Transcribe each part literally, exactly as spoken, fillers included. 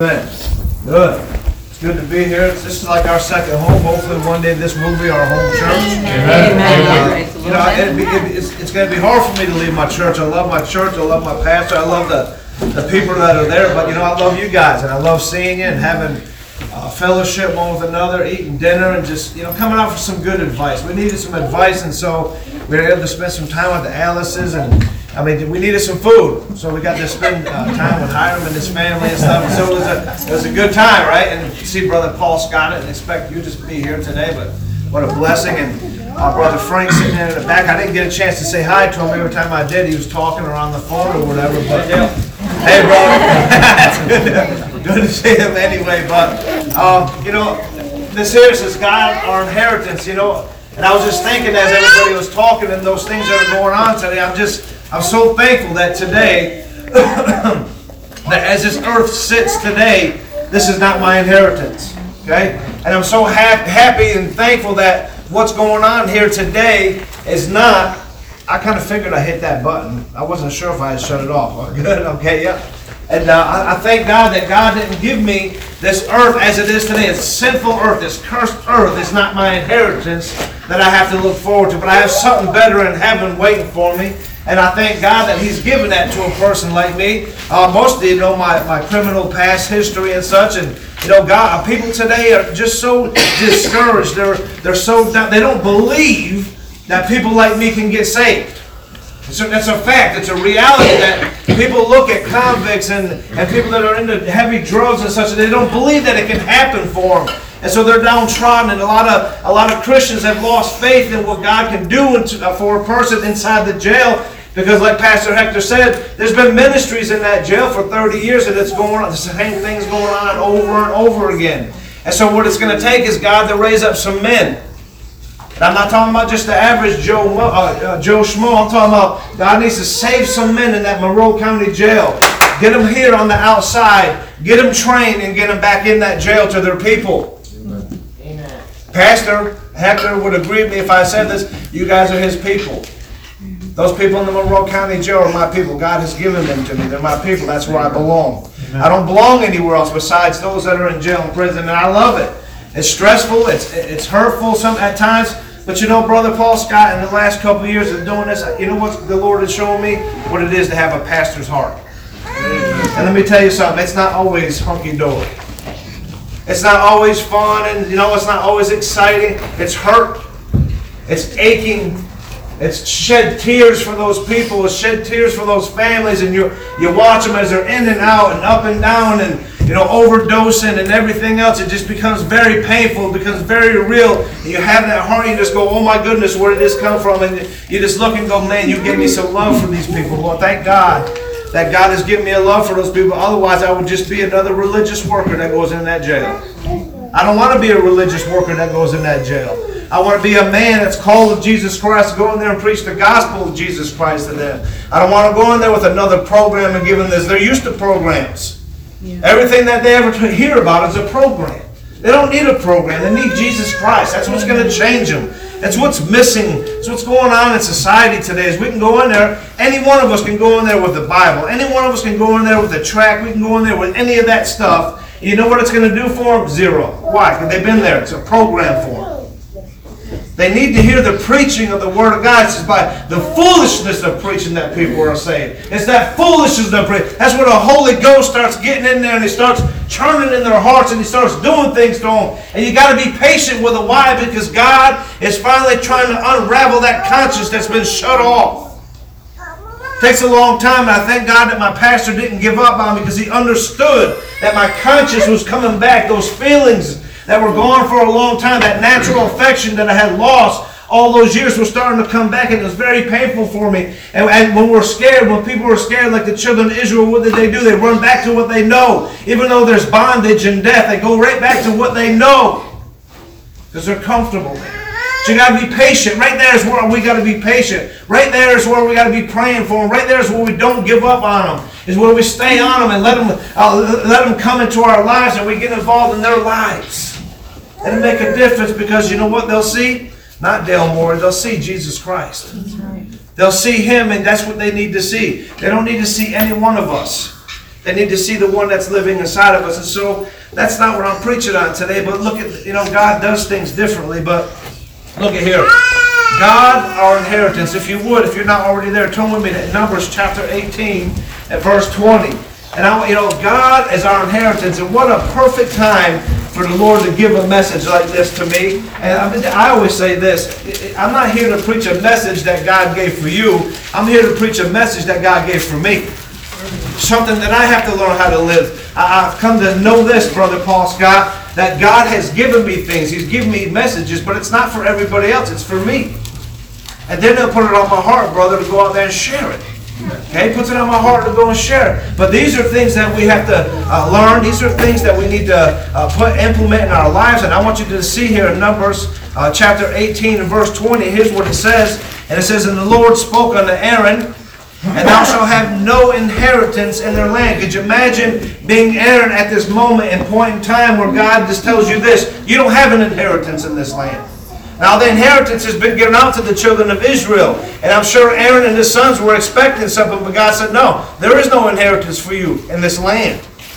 Good. Good. It's good to be here. This is like our second home. Hopefully one day this will be our home church. Amen. Amen. Uh, you know, it'd be, it'd be, it's, it's going to be hard for me to leave my church. I love my church. I love my pastor. I love the, the people that are there. But, you know, I love you guys. And I love seeing you and having uh, fellowship one with another, eating dinner, and just, you know, coming out for some good advice. We needed some advice, and so we were able to spend some time with the Alice's, and I mean, we needed some food, so we got to spend uh, time with Hiram and his family and stuff. And so it was a it was a good time, right? And to see Brother Paul Scott, and expect you to be here today, but what a blessing. And uh, Brother Frank sitting there in the back. I didn't get a chance to say hi to him. Every time I did, he was talking or on the phone or whatever. But hey, brother, it's good, good to see him anyway. But uh, you know, this here says God, our inheritance. You know, and I was just thinking as everybody was talking and those things that are going on today, I'm just. I'm so thankful that today, that as this earth sits today, this is not my inheritance. Okay? And I'm so ha- happy and thankful that what's going on here today is not, I kind of figured I hit that button. I wasn't sure if I had shut it off. Oh, good, okay, yeah. And uh, I, I thank God that God didn't give me this earth as it is today. It's sinful earth, this cursed earth is not my inheritance that I have to look forward to. But I have something better in heaven waiting for me. And I thank God that He's given that to a person like me. Uh, most of you know my, my criminal past history and such. And, you know, God, people today are just so discouraged. They're, they're so down. They don't believe that people like me can get saved. So that's a fact. It's a reality that people look at convicts and, and people that are into heavy drugs and such, and they don't believe that it can happen for them. And so they're downtrodden, and a lot of a lot of Christians have lost faith in what God can do into, for a person inside the jail. Because like Pastor Hector said, there's been ministries in that jail for thirty years, and it's going on, the same thing's going on over and over again. And so what it's going to take is God to raise up some men. And I'm not talking about just the average Joe uh, uh, Joe Schmo. I'm talking about God needs to save some men in that Monroe County jail. Get them here on the outside. Get them trained and get them back in that jail to their people. Amen. Pastor Hector would agree with me if I said this. You guys are his people. Those people in the Monroe County jail are my people. God has given them to me. They're my people. That's where I belong. Amen. I don't belong anywhere else besides those that are in jail and prison, and I love it. It's stressful. It's it's hurtful some at times. But you know, Brother Paul Scott, in the last couple of years of doing this, you know what the Lord is showing me? What it is to have a pastor's heart. And let me tell you something. It's not always hunky-dory. It's not always fun, and you know, it's not always exciting. It's hurt. It's aching. It's shed tears for those people. It's shed tears for those families, and you you watch them as they're in and out and up and down and, you know, overdosing and everything else. It just becomes very painful. It becomes very real. And you have that heart, and you just go, oh my goodness, where did this come from? And you just look and go, man, you gave me some love for these people. Lord, thank God that God has given me a love for those people. Otherwise, I would just be another religious worker that goes in that jail. I don't want to be a religious worker that goes in that jail. I want to be a man that's called of Jesus Christ to go in there and preach the gospel of Jesus Christ to them. I don't want to go in there with another program and give them this. They're used to programs. Yeah. Everything that they ever hear about is a program. They don't need a program. They need Jesus Christ. That's what's going to change them. That's what's missing. That's what's going on in society today is we can go in there. Any one of us can go in there with the Bible. Any one of us can go in there with a tract. We can go in there with any of that stuff. And you know what it's going to do for them? Zero. Why? Because they've been there. It's a program for them. They need to hear the preaching of the Word of God. It's by the foolishness of preaching that people are saved. It's that foolishness of preaching. That's where the Holy Ghost starts getting in there and He starts churning in their hearts and He starts doing things to them. And you got to be patient with it. Why? Because God is finally trying to unravel that conscience that's been shut off. It takes a long time, and I thank God that my pastor didn't give up on me because he understood that my conscience was coming back. Those feelings that were gone for a long time, that natural affection that I had lost all those years was starting to come back, and it was very painful for me. And, and when we're scared, when people were scared like the children of Israel, what did they do? They run back to what they know. Even though there's bondage and death, they go right back to what they know because they're comfortable. So you got to be patient. Right there is where we got to be patient. Right there is where we got to be praying for them. Right there is where we don't give up on them. Is where we stay on them and let them, uh, let them come into our lives and we get involved in their lives. And it make a difference because you know what they'll see? Not Dale Moore. They'll see Jesus Christ. That's right. They'll see Him, and that's what they need to see. They don't need to see any one of us. They need to see the one that's living inside of us. And so that's not what I'm preaching on today. But look at, you know, God does things differently. But look at here. God, our inheritance. If you would, if you're not already there, turn with me to Numbers chapter eighteen and verse twenty. And I, you know, God is our inheritance. And what a perfect time for the Lord to give a message like this to me. And I, mean, I always say this. I'm not here to preach a message that God gave for you. I'm here to preach a message that God gave for me. Something that I have to learn how to live. I, I've come to know this, Brother Paul Scott, that God has given me things. He's given me messages, but it's not for everybody else. It's for me. And then He'll put it on my heart, brother, to go out there and share it. Okay, He puts it on my heart to go and share it. But these are things that we have to uh, learn. These are things that we need to uh, put implement in our lives. And I want you to see here in Numbers uh, chapter eighteen and verse twenty. Here's what it says. And it says, "And the Lord spoke unto Aaron, and thou shalt have no inheritance in their land." Could you imagine being Aaron at this moment and point in time where God just tells you this? You don't have an inheritance in this land. Now the inheritance has been given out to the children of Israel. And I'm sure Aaron and his sons were expecting something, but God said, no, there is no inheritance for you in this land.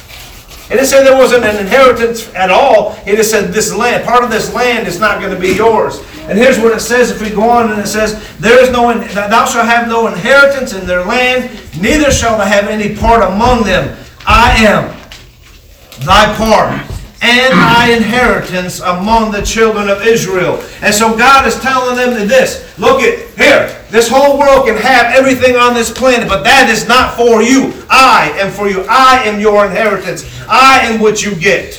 It didn't say there wasn't an inheritance at all. It just said this land, part of this land is not going to be yours. And here's what it says if we go on, and it says, "There is no, thou shalt have no inheritance in their land, neither shalt thou have any part among them. I am thy part, and thy inheritance among the children of Israel." And so God is telling them this. Look at here. This whole world can have everything on this planet, but that is not for you. I am for you. I am your inheritance. I am what you get.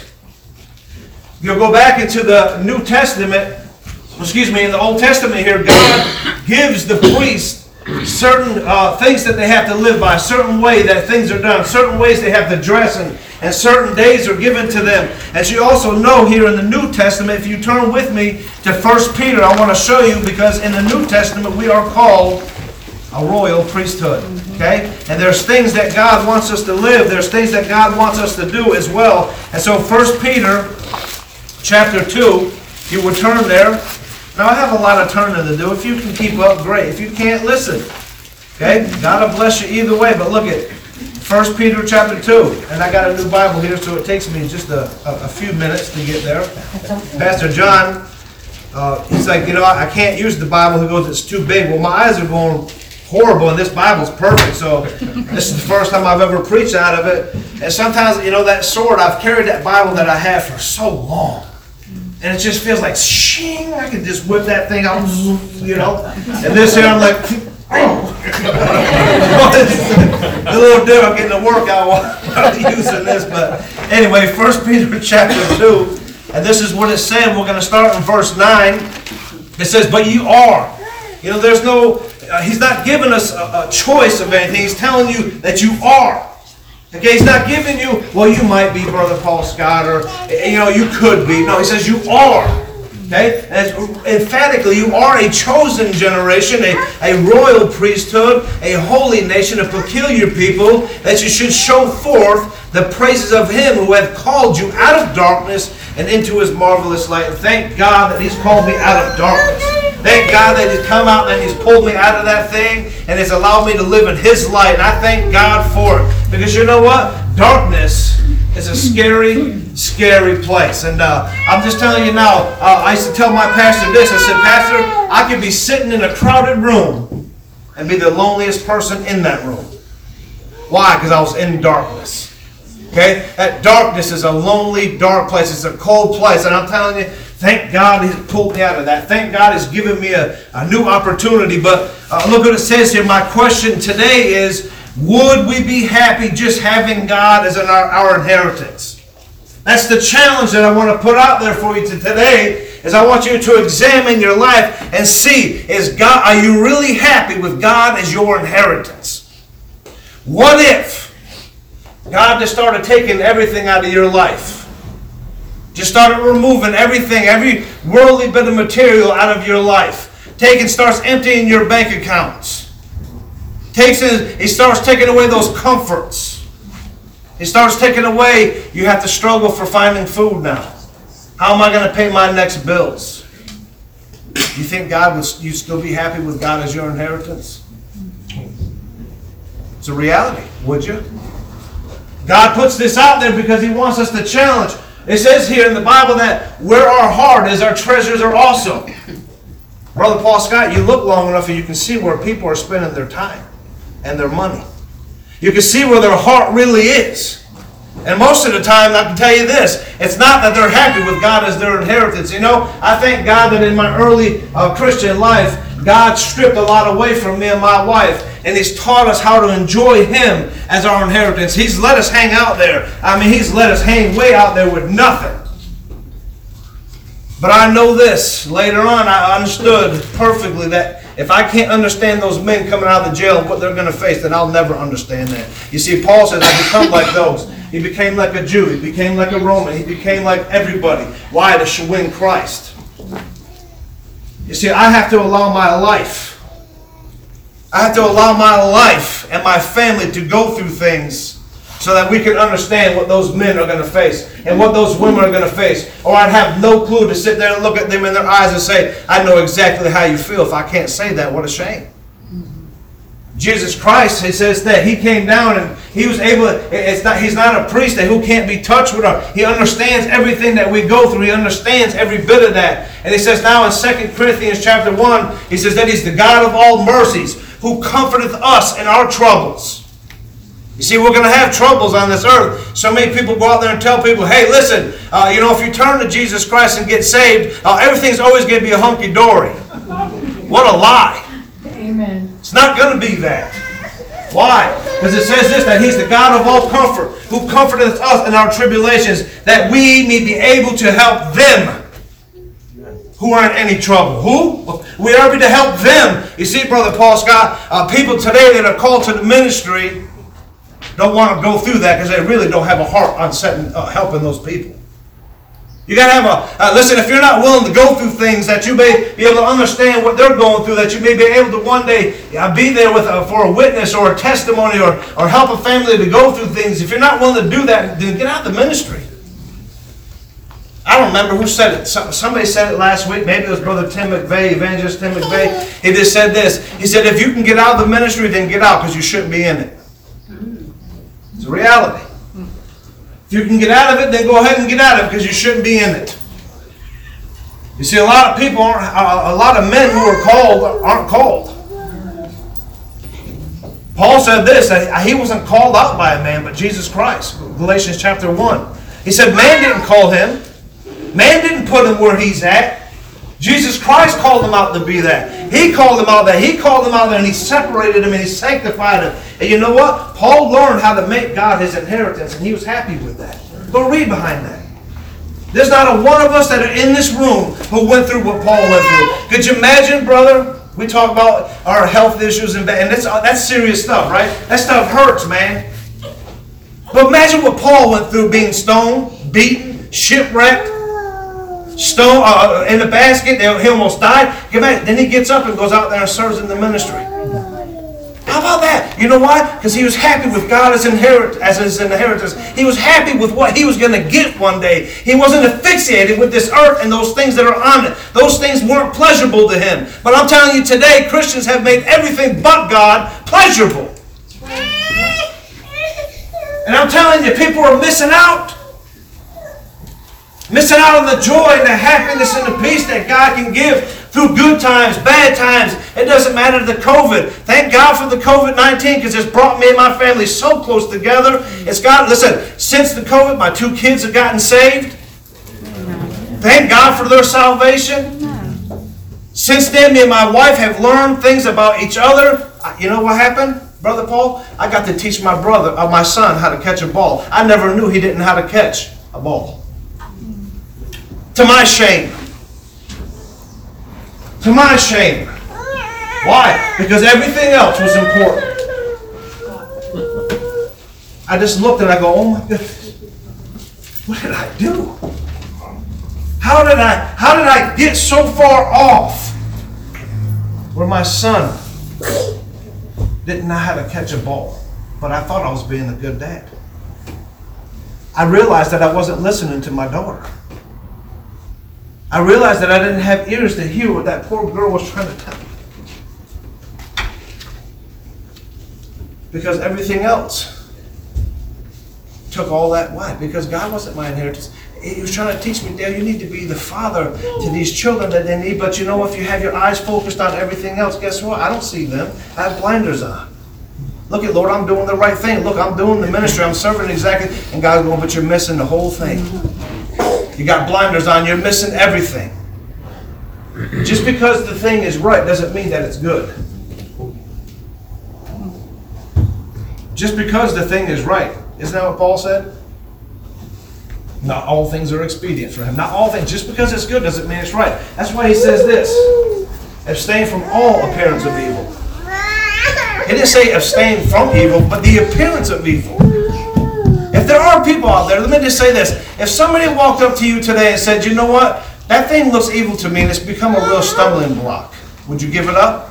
You'll go back into the New Testament. Excuse me, in the Old Testament here, God gives the priest certain uh, things that they have to live by, certain way that things are done, certain ways they have to dress, and, and certain days are given to them. As you also know here in the New Testament, if you turn with me to First Peter, I want to show you, because in the New Testament we are called a royal priesthood. Okay? And there's things that God wants us to live. There's things that God wants us to do as well. And so First Peter chapter two, you would turn there. Now, I have a lot of turning to do. If you can keep up, great. If you can't, listen. Okay? God will bless you either way. But look at First Peter chapter two. And I got a new Bible here, so it takes me just a, a, a few minutes to get there. Pastor John, uh, he's like, you know, I can't use the Bible. He goes, it's too big. Well, my eyes are going horrible, and this Bible's perfect. So this is the first time I've ever preached out of it. And sometimes, you know, that sword, I've carried that Bible that I have for so long. And it just feels like, shing, I can just whip that thing out, you know. And this here, I'm like, oh. A little different getting the workout while using this. But anyway, First Peter chapter two, and this is what it said. We're going to start in verse nine. It says, "But you are." You know, there's no, uh, he's not giving us a, a choice of anything. He's telling you that you are. Okay, he's not giving you, well, you might be Brother Paul Scott, or, you know, you could be. No, he says you are. Okay? And emphatically, you are a chosen generation, a, a royal priesthood, a holy nation, a peculiar people, that you should show forth the praises of Him who hath called you out of darkness and into His marvelous light. And thank God that He's called me out of darkness. Thank God that He's come out and He's pulled me out of that thing and has allowed me to live in His light. And I thank God for it. Because you know what? Darkness is a scary, scary place. And uh, I'm just telling you now, uh, I used to tell my pastor this. I said, Pastor, I could be sitting in a crowded room and be the loneliest person in that room. Why? Because I was in darkness. Okay? That darkness is a lonely, dark place. It's a cold place. And I'm telling you, thank God He's pulled me out of that. Thank God He's given me a, a new opportunity. But uh, look what it says here. My question today is, would we be happy just having God as an, our, our inheritance? That's the challenge that I want to put out there for you today, is I want you to examine your life and see, is God, are you really happy with God as your inheritance? What if God just started taking everything out of your life? Just started removing everything, every worldly bit of material out of your life. Taking, starts emptying your bank accounts. Takes in, he starts taking away those comforts. He starts taking away, you have to struggle for finding food now. How am I going to pay my next bills? You think God would you still be happy with God as your inheritance? It's a reality, would you? God puts this out there because He wants us to challenge. It says here in the Bible that where our heart is, our treasures are also. Brother Paul Scott, you look long enough and you can see where people are spending their time and their money. You can see where their heart really is. And most of the time, I can tell you this, it's not that they're happy with God as their inheritance. You know, I thank God that in my early uh, Christian life, God stripped a lot away from me and my wife, and He's taught us how to enjoy Him as our inheritance. He's let us hang out there. I mean, He's let us hang way out there with nothing. But I know this, later on I understood perfectly that if I can't understand those men coming out of the jail and what they're going to face, then I'll never understand that. You see, Paul says, I become like those. He became like a Jew. He became like a Roman. He became like everybody. Why? To win Christ. You see, I have to allow my life. I have to allow my life and my family to go through things so that we can understand what those men are going to face and what those women are going to face. Or I'd have no clue to sit there and look at them in their eyes and say, I know exactly how you feel. If I can't say that, what a shame. Jesus Christ, He says that He came down and He was able to, it's not, He's not a priest that who can't be touched with her. He understands everything that we go through. He understands every bit of that. And He says now in Second Corinthians chapter one, He says that He's the God of all mercies who comforteth us in our troubles. You see, we're going to have troubles on this earth. So many people go out there and tell people, hey, listen, uh, you know, if you turn to Jesus Christ and get saved, uh, everything's always going to be a hunky-dory. What a lie. Amen. It's not going to be that. Why? Because it says this, that He's the God of all comfort, who comforteth us in our tribulations, that we may be able to help them who are in any trouble. Who? We are able to help them. You see, Brother Paul Scott, uh, people today that are called to the ministry don't want to go through that because they really don't have a heart on setting, uh, helping those people. You got to have a, uh, listen, if you're not willing to go through things that you may be able to understand what they're going through, that you may be able to one day uh, be there with a, for a witness or a testimony or, or help a family to go through things, if you're not willing to do that, then get out of the ministry. I don't remember who said it. Somebody said it last week. Maybe it was Brother Tim McVeigh, Evangelist Tim McVeigh. He just said this. He said, if you can get out of the ministry, then get out because you shouldn't be in it. It's a reality. If you can get out of it, then go ahead and get out of it because you shouldn't be in it. You see, a lot of people, aren't, a lot of men who are called aren't called. Paul said this, that he wasn't called out by a man, but Jesus Christ. Galatians chapter one. He said, man didn't call him. Man didn't put him where he's at. Jesus Christ called him out to be that. He called him out there. He called him out there and He separated him and He sanctified him. And you know what? Paul learned how to make God His inheritance and he was happy with that. Go read behind that. There's not a one of us that are in this room who went through what Paul went through. Could you imagine, brother? We talk about our health issues and, and that's, that's serious stuff, right? That stuff hurts, man. But imagine what Paul went through, being stoned, beaten, shipwrecked, stone uh, in the basket. He almost died. Then he gets up and goes out there and serves in the ministry. How about that? You know why? Because he was happy with God as, inherit, as his inheritance. He was happy with what he was going to get one day. He wasn't asphyxiated with this earth and those things that are on it. Those things weren't pleasurable to him. But I'm telling you today, Christians have made everything but God pleasurable. And I'm telling you, people are missing out. Missing out on the joy and the happiness and the peace that God can give through good times, bad times. It doesn't matter the COVID. Thank God for the COVID nineteen because it's brought me and my family so close together. It's got, listen, since the COVID, my two kids have gotten saved. Thank God for their salvation. Since then, me and my wife have learned things about each other. You know what happened, Brother Paul? I got to teach my brother, uh, my son, how to catch a ball. I never knew he didn't know how to catch a ball. To my shame. To my shame. Why? Because everything else was important. I just looked and I go, oh my goodness. What did I do? How did I, how did I get so far off where my son didn't know how to catch a ball, but I thought I was being a good dad. I realized that I wasn't listening to my daughter. I realized that I didn't have ears to hear what that poor girl was trying to tell me. Because everything else took all that. Why? Because God wasn't my inheritance. He was trying to teach me, Dale, you need to be the father to these children that they need. But you know, if you have your eyes focused on everything else, guess what? I don't see them. I have blinders on. Look at, Lord, I'm doing the right thing. Look, I'm doing the ministry. I'm serving exactly. And God's going, but you're missing the whole thing. You got blinders on. You're missing everything. Just because the thing is right doesn't mean that it's good. Just because the thing is right. Isn't that what Paul said? Not all things are expedient for him. Not all things. Just because it's good doesn't mean it's right. That's why he says this. Abstain from all appearance of evil. He didn't say abstain from evil, but the appearance of evil. If there are people out there, let me just say this. If somebody walked up to you today and said, you know what? That thing looks evil to me and it's become a real stumbling block. Would you give it up?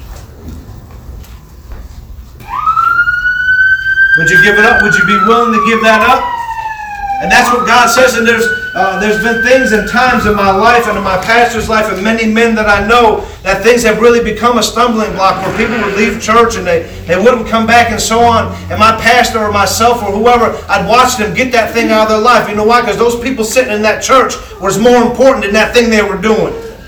Would you give it up? Would you be willing to give that up? And that's what God says. And there's uh, there's been things and times in my life and in my pastor's life and many men that I know that things have really become a stumbling block where people would leave church and they, they wouldn't come back and so on. And my pastor or myself or whoever, I'd watch them get that thing out of their life. You know why? Because those people sitting in that church was more important than that thing they were doing.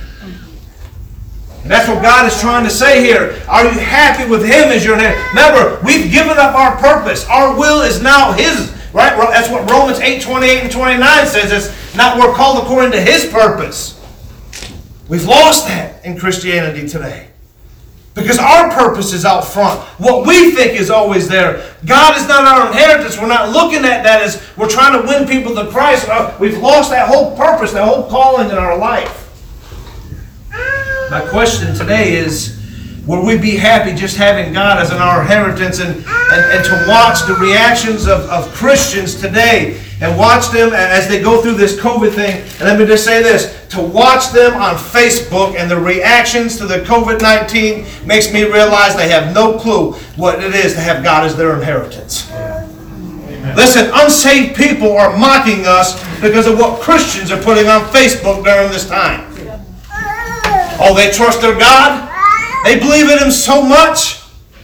And that's what God is trying to say here. Are you happy with Him as your name? Remember, we've given up our purpose. Our will is now His. Right? That's what Romans eight, twenty-eight and twenty-nine says. It's not we're called according to His purpose. We've lost that in Christianity today. Because our purpose is out front. What we think is always there. God is not our inheritance. We're not looking at that as we're trying to win people to Christ. We've lost that whole purpose, that whole calling in our life. My question today is, will we be happy just having God as our inheritance and, and, and to watch the reactions of, of Christians today and watch them as they go through this COVID thing? And let me just say this, to watch them on Facebook and the reactions to the COVID nineteen makes me realize they have no clue what it is to have God as their inheritance. Amen. Listen, unsaved people are mocking us because of what Christians are putting on Facebook during this time. Oh, they trust their God? They believe in Him so much.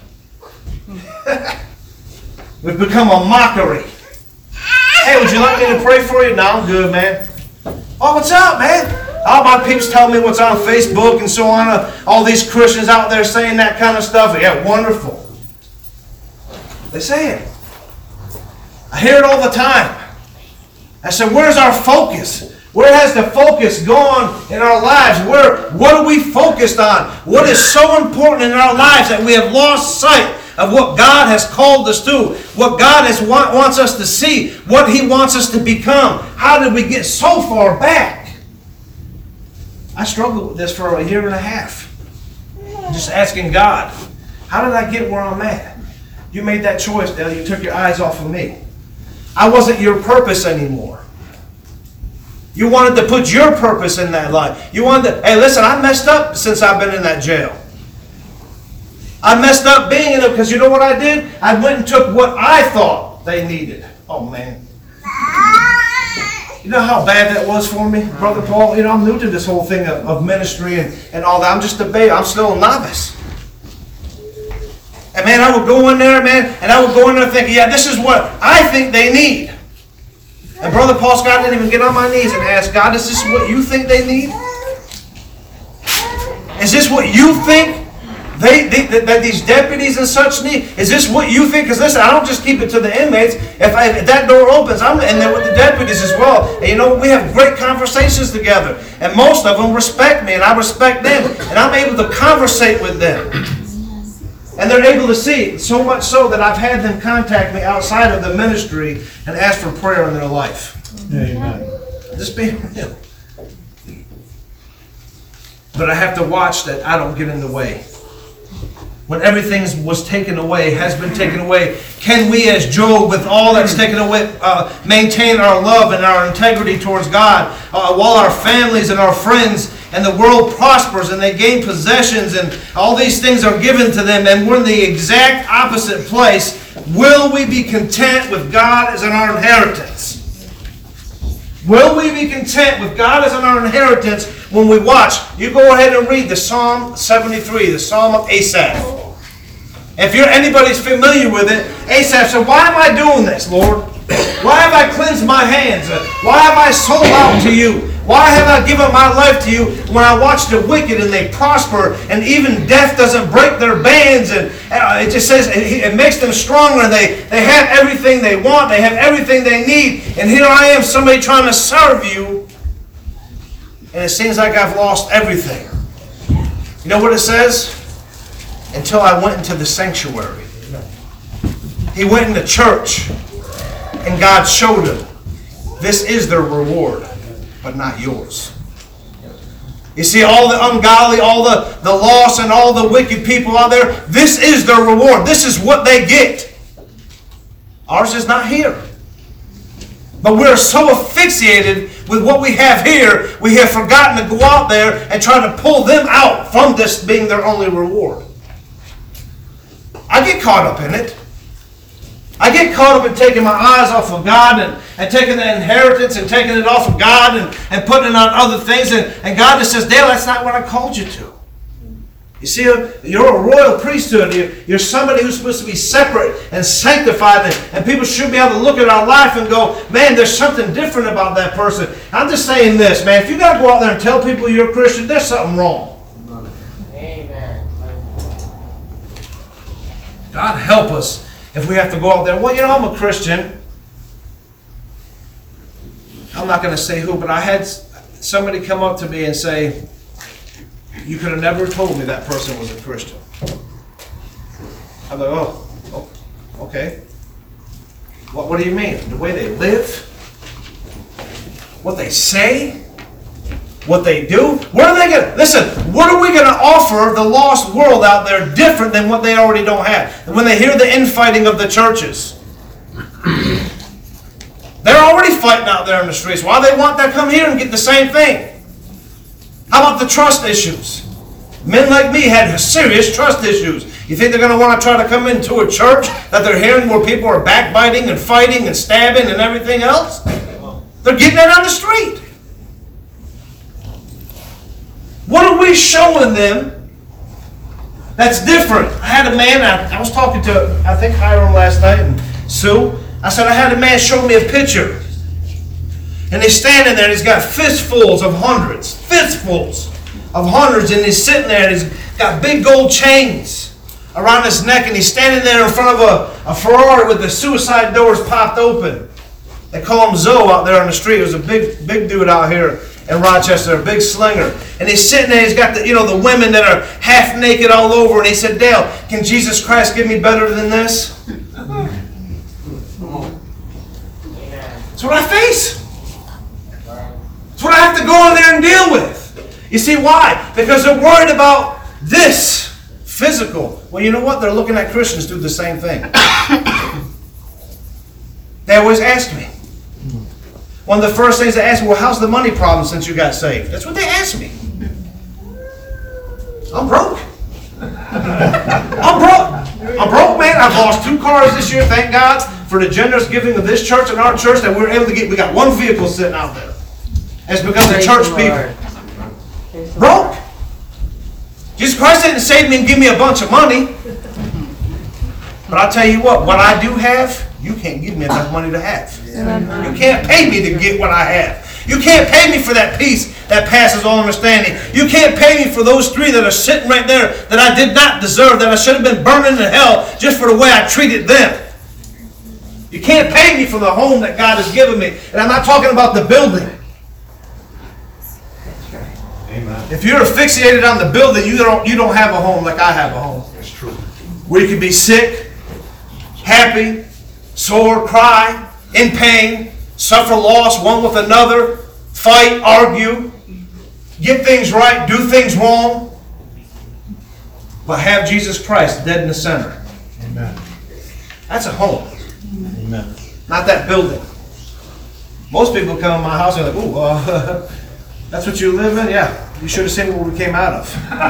We've become a mockery. Hey, would you like me to pray for you? No, I'm good, man. Oh, what's up, man? All my peeps tell me what's on Facebook and so on. Uh, all these Christians out there saying that kind of stuff. Yeah, wonderful. They say it. I hear it all the time. I said, where's our focus? Where has the focus gone in our lives? Where, what are we focused on? What is so important in our lives that we have lost sight of what God has called us to? What God has want, wants us to see? What He wants us to become? How did we get so far back? I struggled with this for a year and a half. Just asking God, how did I get where I'm at? You made that choice, Dale. You took your eyes off of me. I wasn't your purpose anymore. You wanted to put your purpose in that life. You wanted to, hey, listen, I messed up since I've been in that jail. I messed up being in it because you know what I did? I went and took what I thought they needed. Oh, man. You know how bad that was for me, Brother Paul? You know, I'm new to this whole thing of, of ministry and, and all that. I'm just a babe. I'm still a novice. And, man, I would go in there, man, and I would go in there thinking, yeah, this is what I think they need. And Brother Paul Scott didn't even get on my knees and ask God, is this what you think they need? Is this what you think they, they that these deputies and such need? Is this what you think? Because listen, I don't just keep it to the inmates. If, I, if that door opens, I'm in there with the deputies as well. And you know, we have great conversations together. And most of them respect me and I respect them. And I'm able to conversate with them. And they're able to see, so much so that I've had them contact me outside of the ministry and ask for prayer in their life. Amen. Just being real. But I have to watch that I don't get in the way. When everything was taken away, has been taken away, can we as Job, with all that's taken away, uh, maintain our love and our integrity towards God, uh, while our families and our friends and the world prospers and they gain possessions and all these things are given to them and we're in the exact opposite place? Will we be content with God as in our inheritance? Will we be content with God as in our inheritance when we watch? You go ahead and read the Psalm seventy-three, the Psalm of Asaph. If you're anybody's familiar with it, Asaph said, why am I doing this, Lord? Why have I cleansed my hands? Why have I sold out to you? Why have I given my life to you when I watch the wicked and they prosper and even death doesn't break their bands? And it just says it makes them stronger and they, they have everything they want. They have everything they need. And here I am, somebody trying to serve you. And it seems like I've lost everything. You know what it says? Until I went into the sanctuary. He went into church. And God showed him, this is their reward, but not yours. You see, all the ungodly, all the, the lost, and all the wicked people out there, this is their reward. This is what they get. Ours is not here. But we're so asphyxiated with what we have here, we have forgotten to go out there and try to pull them out from this being their only reward. I get caught up in it. I get caught up in taking my eyes off of God and, and taking the inheritance and taking it off of God and, and putting it on other things. And, and God just says, Dale, that's not what I called you to. You see, you're a royal priesthood. You're, you're somebody who's supposed to be separate and sanctified. And, and people should be able to look at our life and go, man, there's something different about that person. I'm just saying this, man. If you got to go out there and tell people you're a Christian, there's something wrong. Amen. God help us. If we have to go out there, well, you know, I'm a Christian. I'm not going to say who, but I had somebody come up to me and say, you could have never told me that person was a Christian. I'm like, oh, oh okay. What, what do you mean? The way they live? What they say? What they do? What are they going to, listen, what are we going to offer the lost world out there different than what they already don't have? And when they hear the infighting of the churches, they're already fighting out there in the streets. Why they want to come here and get the same thing? How about the trust issues? Men like me had serious trust issues. You think they're going to want to try to come into a church that they're hearing where people are backbiting and fighting and stabbing and everything else? They're getting it on the street. What are we showing them that's different? I had a man, I, I was talking to, I think, Hiram last night, and Sue. I said, I had a man show me a picture. And he's standing there, and he's got fistfuls of hundreds, fistfuls of hundreds, and he's sitting there, and he's got big gold chains around his neck, and he's standing there in front of a, a Ferrari with the suicide doors popped open. They call him Zoe out there on the street. He was a big, big dude out here in Rochester, a big slinger. And he's sitting there, he's got the, you know, the women that are half naked all over, and he said, Dale, can Jesus Christ give me better than this? That's what I face. That's what I have to go in there and deal with. You see why? Because they're worried about this physical. Well, you know what? They're looking at Christians do the same thing. They always ask me. One of the first things they ask me, well, how's the money problem since you got saved? That's what they ask me. I'm broke. I'm broke. I'm broke, man. I've lost two cars this year, thank God, for the generous giving of this church and our church that we were able to get. We got one vehicle sitting out there. It's because of church people. Broke. Jesus Christ didn't save me and give me a bunch of money. But I'll tell you what, what I do have, you can't give me enough money to have. You can't pay me to get what I have. You can't pay me for that peace that passes all understanding. You can't pay me for those three that are sitting right there that I did not deserve, that I should have been burning in hell just for the way I treated them. You can't pay me for the home that God has given me. And I'm not talking about the building. Amen. If you're asphyxiated on the building, you don't, you don't have a home like I have a home. That's true. Where you can be sick, happy, sore, cry, in pain, suffer loss one with another, fight, argue, get things right, do things wrong, but have Jesus Christ dead in the center. Amen. That's a home. Amen. Not that building. Most people come in my house and they're like, ooh, uh, that's what you live in? Yeah. You should have seen what we came out of.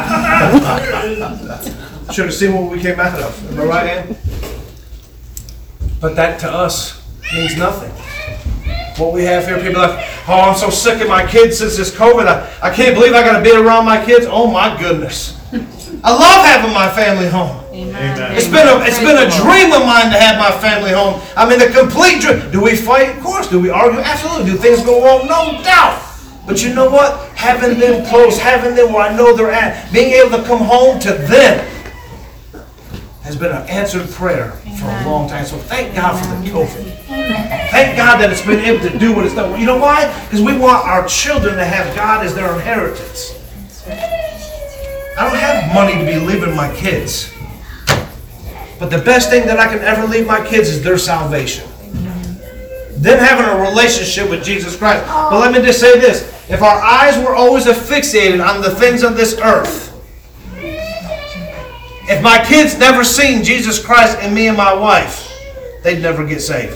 Should have seen what we came out of. Am I right, Ann? But that to us means nothing. What we have here, people are like, oh, I'm so sick of my kids since this COVID. I, I can't believe I got to be around my kids. Oh, my goodness. I love having my family home. Amen. It's been a it's been a dream of mine to have my family home. I mean, a complete dream. Do we fight? Of course. Do we argue? Absolutely. Do things go wrong? No doubt. But you know what? Having them close, having them where I know they're at, being able to come home to them has been an answered prayer for a long time. So thank God for the COVID. Thank God that it's been able to do what it's done. You know why? Because we want our children to have God as their inheritance. I don't have money to be leaving my kids. But the best thing that I can ever leave my kids is their salvation. Them having a relationship with Jesus Christ. But let me just say this. If our eyes were always fixated on the things of this earth, if my kids never seen Jesus Christ in me and my wife, they'd never get saved.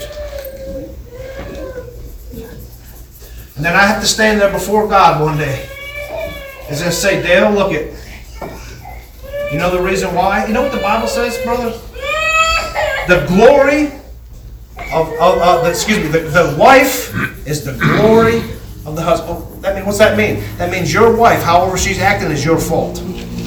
And then I have to stand there before God one day and just say, Dale, look it. You know the reason why? You know what the Bible says, brother? The glory of, of, of the, excuse me, the, the wife is the glory of the husband. Oh, that mean, what's that mean? That means your wife, however she's acting, is your fault.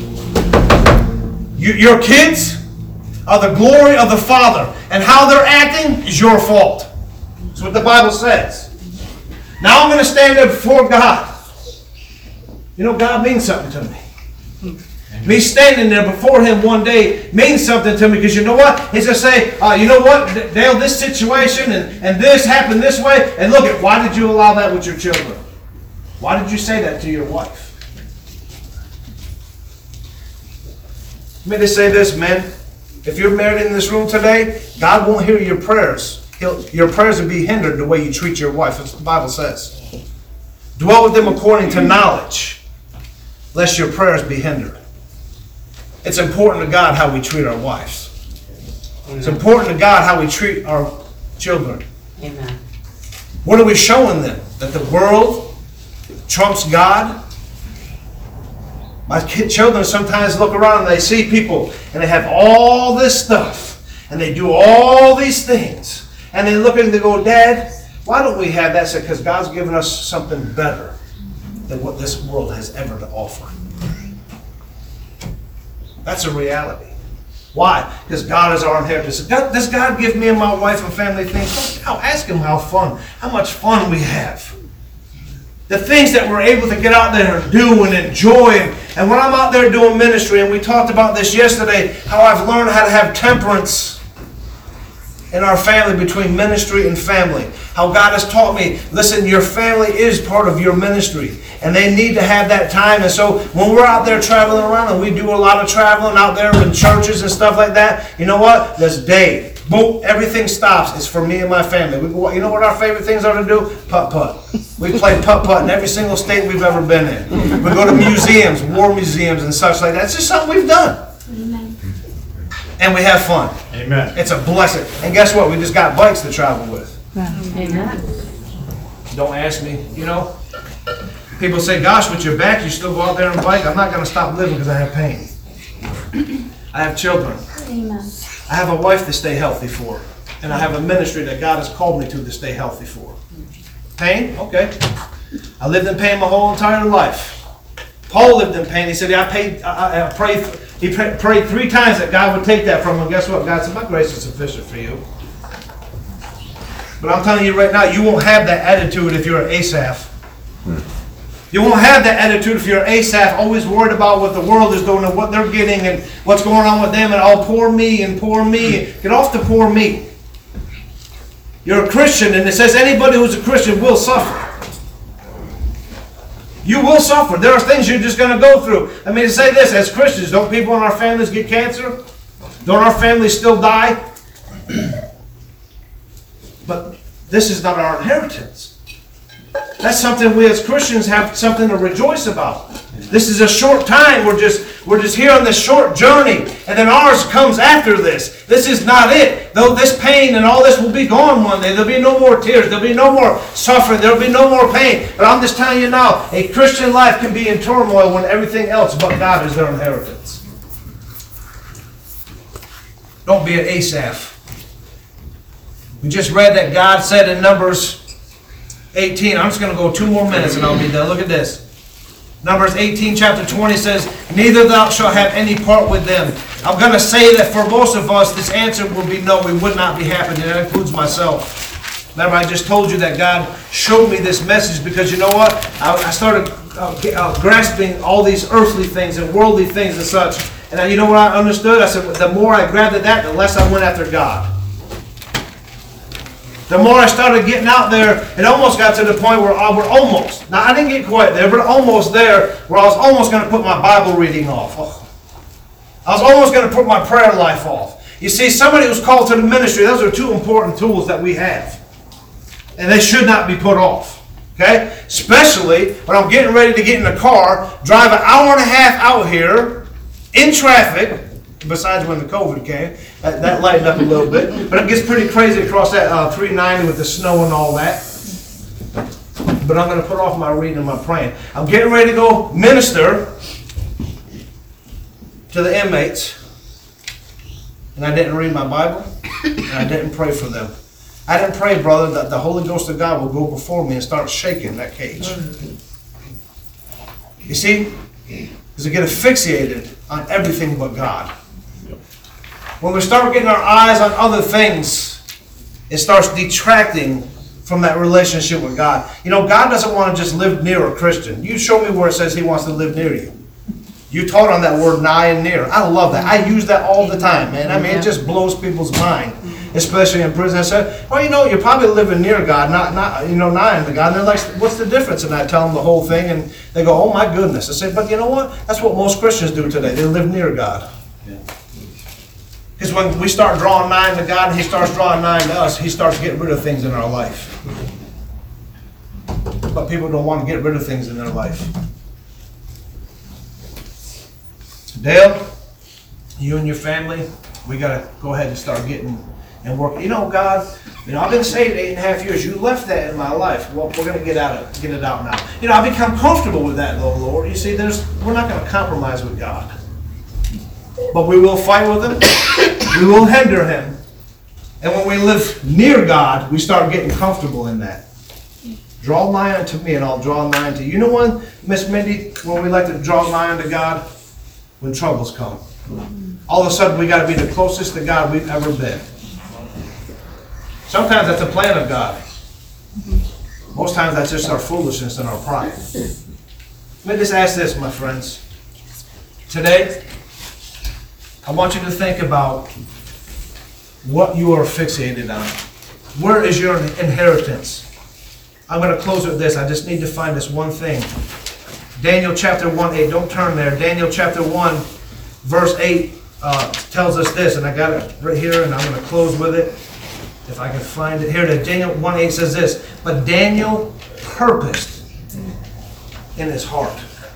You, your kids are the glory of the Father, and how they're acting is your fault. That's what the Bible says. Now I'm going to stand there before God. You know, God means something to me. Me standing there before Him one day means something to me, because you know what? He's going to say, uh, you know what, Dale, this situation and, and this happened this way, and look at, why did you allow that with your children? Why did you say that to your wife? Let me just say this, men. If you're married in this room today, God won't hear your prayers. He'll, your prayers will be hindered the way you treat your wife, as the Bible says. Dwell with them according to knowledge, lest your prayers be hindered. It's important to God how we treat our wives. It's important to God how we treat our children. Amen. What are we showing them? That the world trumps God? My kid, children sometimes look around and they see people and they have all this stuff and they do all these things and they look and they go, Dad, why don't we have that? So, because God's given us something better than what this world has ever to offer. That's a reality. Why? Because God is our inheritance. Does God give me and my wife and family things? I'll ask Him how fun, how much fun we have. The things that we're able to get out there and do and enjoy. And, and when I'm out there doing ministry, and we talked about this yesterday, how I've learned how to have temperance in our family, between ministry and family. How God has taught me, listen, your family is part of your ministry. And they need to have that time. And so when we're out there traveling around, and we do a lot of traveling out there in churches and stuff like that, you know what? This day, boom, everything stops. It's for me and my family. We go, you know what our favorite things are to do? Putt-putt. We play putt-putt in every single state we've ever been in. We go to museums, war museums and such like that. It's just something we've done. Amen. And we have fun. Amen. It's a blessing. And guess what? We just got bikes to travel with. Amen. Don't ask me, you know. People say, gosh, with your back, you still go out there and bike. I'm not going to stop living because I have pain. I have children. Amen. I have a wife to stay healthy for. And I have a ministry that God has called me to to stay healthy for. Pain? Okay. I lived in pain my whole entire life. Paul lived in pain. He said, I, paid, I, I prayed, he prayed three times that God would take that from him. Guess what? God said, my grace is sufficient for you. But I'm telling you right now, you won't have that attitude if you're an Asaph. You won't have that attitude if you're Asaph, always worried about what the world is doing and what they're getting and what's going on with them and oh, poor me and poor me. Get off the poor me. You're a Christian, and it says anybody who's a Christian will suffer. You will suffer. There are things you're just going to go through. I mean, to say this, as Christians, don't people in our families get cancer? Don't our families still die? But this is not our inheritance. That's something we as Christians have something to rejoice about. This is a short time. We're just we're just here on this short journey, and then ours comes after this. This is not it. Though this pain and all this will be gone one day. There'll be no more tears. There'll be no more suffering. There'll be no more pain. But I'm just telling you now, a Christian life can be in turmoil when everything else but God is their inheritance. Don't be an Asaph. We just read that God said in Numbers eighteen. I'm just going to go two more minutes and I'll be done. Look at this. Numbers eighteen, chapter twenty says, neither thou shalt have any part with them. I'm going to say that for most of us, this answer will be no, we would not be happy, and that includes myself. Remember, I just told you that God showed me this message because you know what? I, I started uh, uh, grasping all these earthly things and worldly things and such. And I, you know what I understood? I said, the more I grabbed at that, the less I went after God. The more I started getting out there, it almost got to the point where I, we're almost, now I didn't get quite there, but almost there, where I was almost going to put my Bible reading off. Oh. I was almost going to put my prayer life off. You see, somebody who's called to the ministry, those are two important tools that we have. And they should not be put off. Okay? Especially when I'm getting ready to get in the car, drive an hour and a half out here, in traffic, besides when the COVID came, that, that lightened up a little bit. But it gets pretty crazy across that uh, three ninety with the snow and all that. But I'm going to put off my reading and my praying. I'm getting ready to go minister to the inmates. And I didn't read my Bible. And I didn't pray for them. I didn't pray, brother, that the Holy Ghost of God will go before me and start shaking that cage. You see? Because we get asphyxiated on everything but God. When we start getting our eyes on other things, it starts detracting from that relationship with God. You know, God doesn't want to just live near a Christian. You show me where it says He wants to live near you. You taught on that word nigh and near. I love that. I use that all the time, man. I mean, it just blows people's mind, especially in prison. I said, well, you know, you're probably living near God, not, not you know, nigh to God. And they're like, what's the difference? And I tell them the whole thing, and they go, oh, my goodness. I say, but you know what? That's what most Christians do today. They live near God. Because when we start drawing nigh to God and He starts drawing nigh to us, He starts getting rid of things in our life. But people don't want to get rid of things in their life. Dale, you and your family, we got to go ahead and start getting and work. You know, God, you know, I've been saved eight and a half years. You left that in my life. Well, we're going to get out of get it out now. You know, I've become comfortable with that, though, Lord. You see, there's we're not going to compromise with God. But we will fight with Him. We will hinder Him. And when we live near God, we start getting comfortable in that. Draw nigh unto me, and I'll draw nigh unto you. You know when, Miss Mindy, when we like to draw nigh unto God? When troubles come. All of a sudden, we got to be the closest to God we've ever been. Sometimes that's a plan of God. Most times that's just our foolishness and our pride. Let me just ask this, my friends. Today, I want you to think about what you are fixated on. Where is your inheritance? I'm going to close with this. I just need to find this one thing. Daniel chapter one, eight. Don't turn there. Daniel chapter one, verse eight uh, tells us this, and I got it right here, and I'm going to close with it. If I can find it. Here it is. Daniel one eight says this, but Daniel purposed in his heart.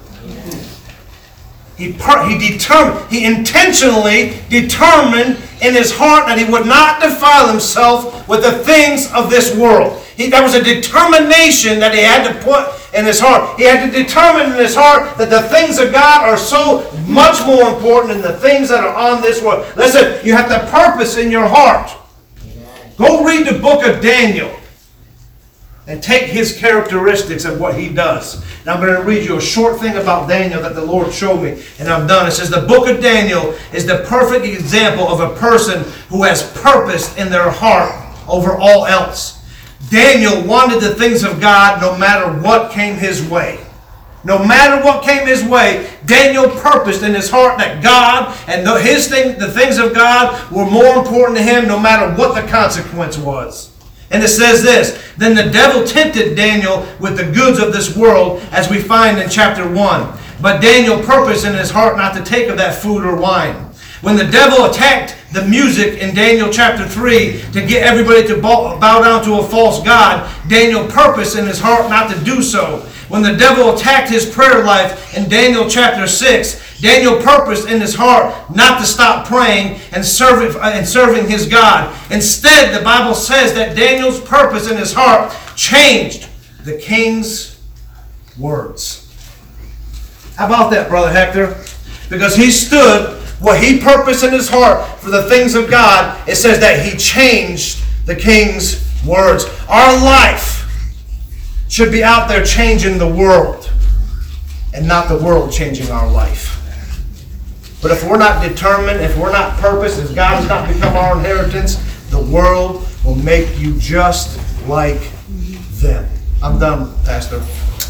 He, per- he determined, he intentionally determined in his heart that he would not defile himself with the things of this world. He, there was a determination that he had to put in his heart. He had to determine in his heart that the things of God are so much more important than the things that are on this world. Listen, you have the purpose in your heart. Go read the book of Daniel and take his characteristics of what he does. Now I'm going to read you a short thing about Daniel that the Lord showed me, and I'm done. It says, the book of Daniel is the perfect example of a person who has purpose in their heart over all else. Daniel wanted the things of God no matter what came his way. No matter what came his way, Daniel purposed in his heart that God and the, his thing, the things of God were more important to him no matter what the consequence was. And it says this, then the devil tempted Daniel with the goods of this world, as we find in chapter one. But Daniel purposed in his heart not to take of that food or wine. When the devil attacked the music in Daniel chapter three to get everybody to bow, bow down to a false god, Daniel purposed in his heart not to do so. When the devil attacked his prayer life in Daniel chapter six, Daniel purposed in his heart not to stop praying and serving, and serving his God. Instead, the Bible says that Daniel's purpose in his heart changed the king's words. How about that, Brother Hector? Because he stood what he purposed in his heart for the things of God. It says that he changed the king's words. Our life should be out there changing the world and not the world changing our life. But if we're not determined, if we're not purposed, if God has not become our inheritance, the world will make you just like them. I'm done, Pastor.